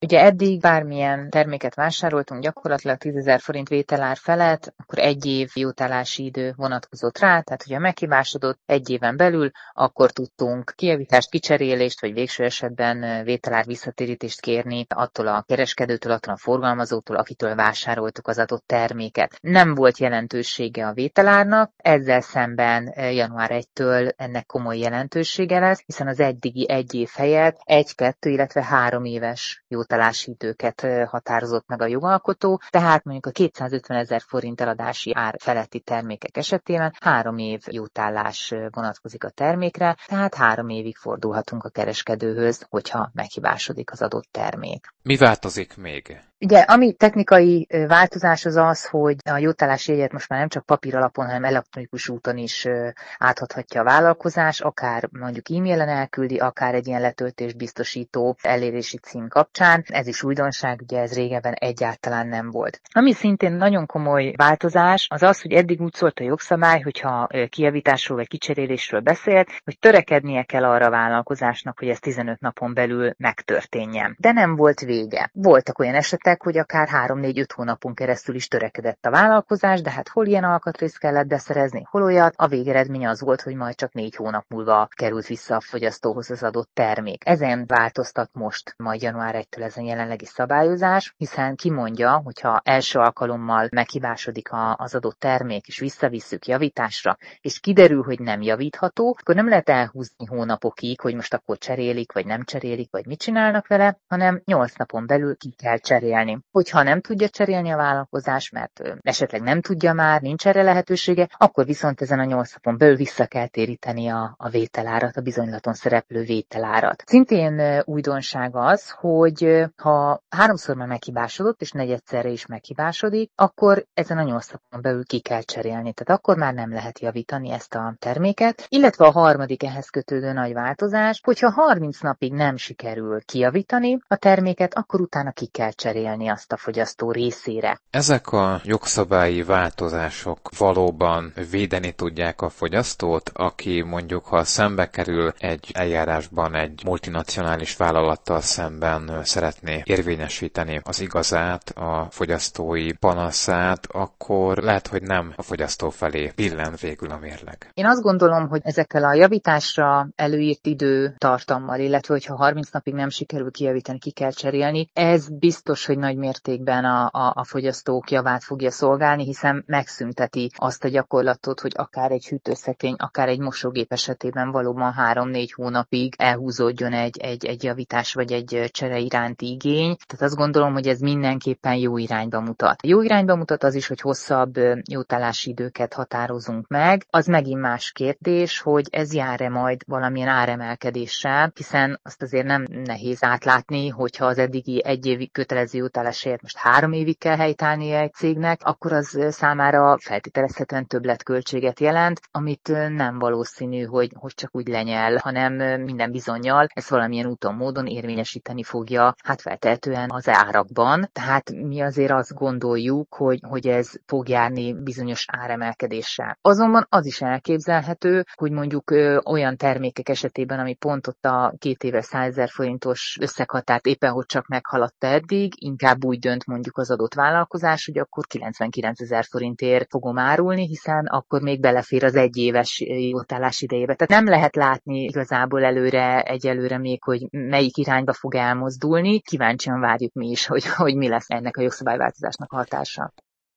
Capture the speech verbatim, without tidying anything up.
Ugye eddig bármilyen terméket vásároltunk, gyakorlatilag tízezer forint vételár felett, akkor egy év jótállási idő vonatkozott rá, tehát hogyha meghibásodott egy éven belül, akkor tudtunk kijavítást, kicserélést, vagy végső esetben vételár visszatérítést kérni attól a kereskedőtől, attól a forgalmazótól, akitől vásároltuk az adott terméket. Nem volt jelentősége a vételárnak, ezzel szemben január elsejétől ennek komoly jelentősége lesz, hiszen az eddigi egy év helyett egy, kettő, illetve három éves jótállási időket határozott meg a jogalkotó, tehát mondjuk a kétszázötvenezer forint eladási ár feletti termékek esetében három év jótállás vonatkozik a termékre, tehát három évig fordulhatunk a kereskedőhöz, hogyha meghibásodik az adott termék. Mi változik még? Ugye, ami technikai változás az az, hogy a jótállási jegyet most már nem csak papír alapon, hanem elektronikus úton is átadhatja a vállalkozás, akár mondjuk e-mailen elküldi, akár egy ilyen letöltés biztosító elérési cím kapcsán. Ez is újdonság, ugye ez régebben egyáltalán nem volt. Ami szintén nagyon komoly változás, az az, hogy eddig úgy szólt a jogszabály, hogyha kijavításról vagy kicserélésről beszélt, hogy törekednie kell arra a vállalkozásnak, hogy ez tizenöt napon belül megtörténjen. De nem volt vége. Voltak olyan esetek, hogy akár három-négy-öt hónapon keresztül is törekedett a vállalkozás, de hát hol ilyen alkatrészt kellett beszerezni, hol olyat, a végeredmény az volt, hogy majd csak négy hónap múlva került vissza a fogyasztóhoz az adott termék. Ezen változtat most majd január elsejétől ezen jelenlegi szabályozás, hiszen kimondja, hogyha első alkalommal meghibásodik az adott termék, és visszavisszük javításra, és kiderül, hogy nem javítható, akkor nem lehet elhúzni hónapokig, hogy most akkor cserélik, vagy nem cserélik, vagy mit csinálnak vele, hanem nyolc napon belül ki kell cserélni. Hogyha nem tudja cserélni a vállalkozás, mert esetleg nem tudja már, nincs erre lehetősége, akkor viszont ezen a nyolc napon belül vissza kell téríteni a, a vételárat, a bizonylaton szereplő vételárat. Szintén újdonság az, hogy ha háromszor már meghibásodott, és negyedszerre is meghibásodik, akkor ezen a nyolc napon belül ki kell cserélni. Tehát akkor már nem lehet javítani ezt a terméket. Illetve a harmadik ehhez kötődő nagy változás, hogyha harminc napig nem sikerül kijavítani a terméket, akkor utána ki kell cserélni azt a fogyasztó részére. Ezek a jogszabályi változások valóban védeni tudják a fogyasztót, aki mondjuk, ha szembe kerül egy eljárásban egy multinacionális vállalattal szemben szeretné érvényesíteni az igazát, a fogyasztói panaszát, akkor lehet, hogy nem a fogyasztó felé billen végül a mérleg. Én azt gondolom, hogy ezekkel a javításra előírt időtartammal, illetve hogyha harminc napig nem sikerül kijavítani, ki kell cserélni, ez biztos, hogy nagy mértékben a, a, a fogyasztók javát fogja szolgálni, hiszen megszünteti azt a gyakorlatot, hogy akár egy hűtőszekrény, akár egy mosógép esetében valóban három-négy hónapig elhúzódjon egy, egy, egy javítás vagy egy csere iránti igény. Tehát azt gondolom, hogy ez mindenképpen jó irányba mutat. Jó irányba mutat az is, hogy hosszabb jótállási időket határozunk meg. Az megint más kérdés, hogy ez jár-e majd valamilyen áremelkedéssel, hiszen azt azért nem nehéz átlátni, hogyha az eddigi egy évi kötelező jótállás helyett most három évig kell helytállnia egy cégnek, akkor az számára feltételezhetően többletköltséget jelent, amit nem valószínű, hogy, hogy csak úgy lenyel, hanem minden bizonnyal ezt valamilyen úton, módon érvényesíteni fogja, hát feltehetően az árakban. Tehát mi azért azt gondoljuk, hogy, hogy ez fog járni bizonyos áremelkedéssel. Azonban az is elképzelhető, hogy mondjuk ö, olyan termékek esetében, ami pont ott a két éves százezer forintos összeghatárt éppen hogy csak meghaladta eddig, inkább úgy dönt mondjuk az adott vállalkozás, hogy akkor kilencvenkilencezer forintért fogom árulni, hiszen akkor még belefér az egyéves jótállás idejébe. Tehát nem lehet látni igazából előre, egyelőre még, hogy melyik irányba fog elmozdulni. Kíváncsian várjuk mi is, hogy, hogy mi lesz ennek a jogszabályváltozásnak a hatása.